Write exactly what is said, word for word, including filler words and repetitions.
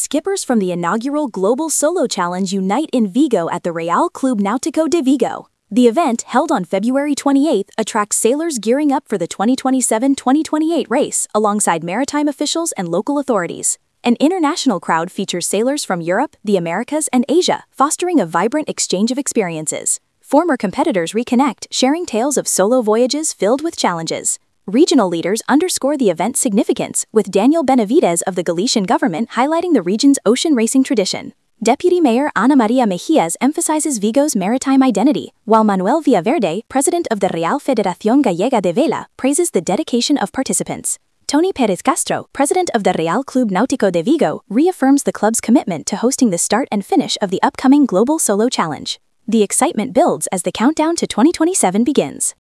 skippers from the inaugural Global Solo Challenge unite in Vigo at the Real Club Náutico de Vigo. The event, held on February twenty-eighth, attracts sailors gearing up for the twenty twenty-seven twenty twenty-eight race, alongside maritime officials and local authorities. An international crowd features sailors from Europe, the Americas, and Asia, fostering a vibrant exchange of experiences. Former competitors reconnect, sharing tales of solo voyages filled with challenges. Regional leaders underscore the event's significance, with Daniel Benavides of the Galician government highlighting the region's ocean racing tradition. Deputy Mayor Ana Maria Mejías emphasizes Vigo's maritime identity, while Manuel Villaverde, president of the Real Federación Gallega de Vela, praises the dedication of participants. Tony Pérez Castro, president of the Real Club Náutico de Vigo, reaffirms the club's commitment to hosting the start and finish of the upcoming Global Solo Challenge. The excitement builds as the countdown to twenty twenty-seven begins.